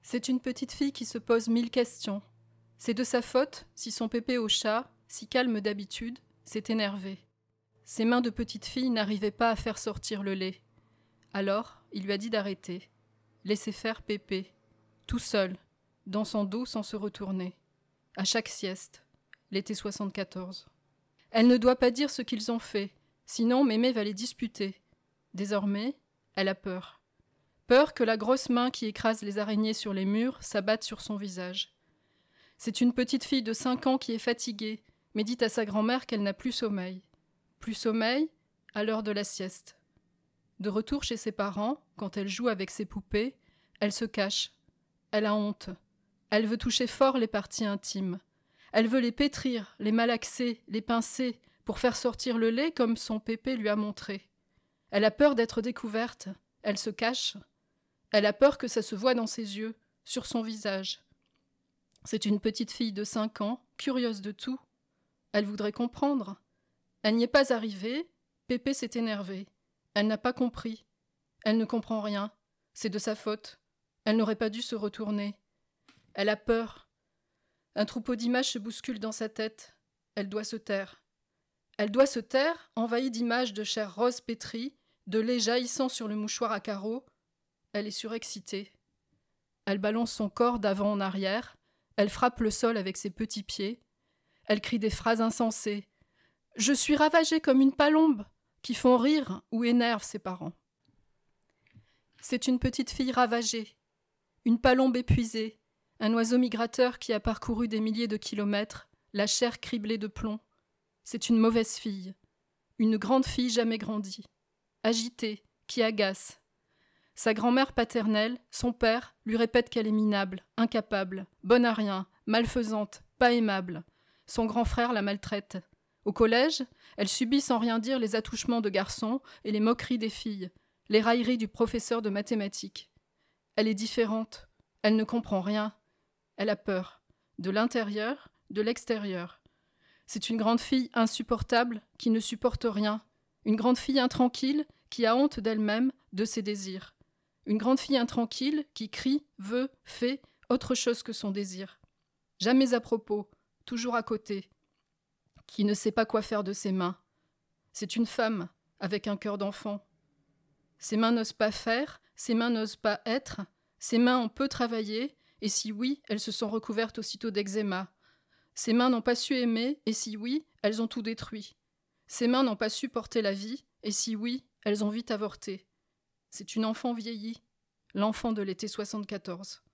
C'est une petite fille qui se pose 1000 questions. C'est de sa faute si son pépé au chat, si calme d'habitude, s'est énervé. Ses mains de petite fille n'arrivaient pas à faire sortir le lait. Alors, il lui a dit d'arrêter. Laisser faire pépé, tout seul, dans son dos sans se retourner. À chaque sieste, l'été 74. Elle ne doit pas dire ce qu'ils ont fait, sinon Mémé va les disputer. Désormais, elle a peur. Peur que la grosse main qui écrase les araignées sur les murs s'abatte sur son visage. C'est une petite fille de 5 ans qui est fatiguée, mais dit à sa grand-mère qu'elle n'a plus sommeil. Plus sommeil, à l'heure de la sieste. De retour chez ses parents, quand elle joue avec ses poupées, elle se cache. Elle a honte. Elle veut toucher fort les parties intimes. Elle veut les pétrir, les malaxer, les pincer, pour faire sortir le lait comme son pépé lui a montré. Elle a peur d'être découverte. Elle se cache. Elle a peur que ça se voie dans ses yeux, sur son visage. C'est une petite fille de 5 ans, curieuse de tout. Elle voudrait comprendre. Elle n'y est pas arrivée. Pépé s'est énervé. Elle n'a pas compris. Elle ne comprend rien. C'est de sa faute. Elle n'aurait pas dû se retourner. Elle a peur. Un troupeau d'images se bouscule dans sa tête. Elle doit se taire. Elle doit se taire, envahie d'images de chair rose pétrie, de lait jaillissant sur le mouchoir à carreaux. Elle est surexcitée. Elle balance son corps d'avant en arrière. Elle frappe le sol avec ses petits pieds. Elle crie des phrases insensées. « Je suis ravagée comme une palombe !» qui font rire ou énervent ses parents. C'est une petite fille ravagée, une palombe épuisée, un oiseau migrateur qui a parcouru des milliers de kilomètres, la chair criblée de plomb. C'est une mauvaise fille, une grande fille jamais grandie, agitée, qui agace. Sa grand-mère paternelle, son père, lui répète qu'elle est minable, incapable, bonne à rien, malfaisante, pas aimable. Son grand frère la maltraite. Au collège, elle subit sans rien dire les attouchements de garçons et les moqueries des filles, les railleries du professeur de mathématiques. Elle est différente, elle ne comprend rien. Elle a peur, de l'intérieur, de l'extérieur. C'est une grande fille insupportable qui ne supporte rien, une grande fille intranquille qui a honte d'elle-même, de ses désirs. Une grande fille intranquille qui crie, veut, fait autre chose que son désir. Jamais à propos, toujours à côté. Qui ne sait pas quoi faire de ses mains. C'est une femme avec un cœur d'enfant. Ses mains n'osent pas faire, ses mains n'osent pas être, ses mains ont peu travaillé, et si oui, elles se sont recouvertes aussitôt d'eczéma. Ses mains n'ont pas su aimer, et si oui, elles ont tout détruit. Ses mains n'ont pas su porter la vie, et si oui, elles ont vite avorté. C'est une enfant vieillie, l'enfant de l'été 74.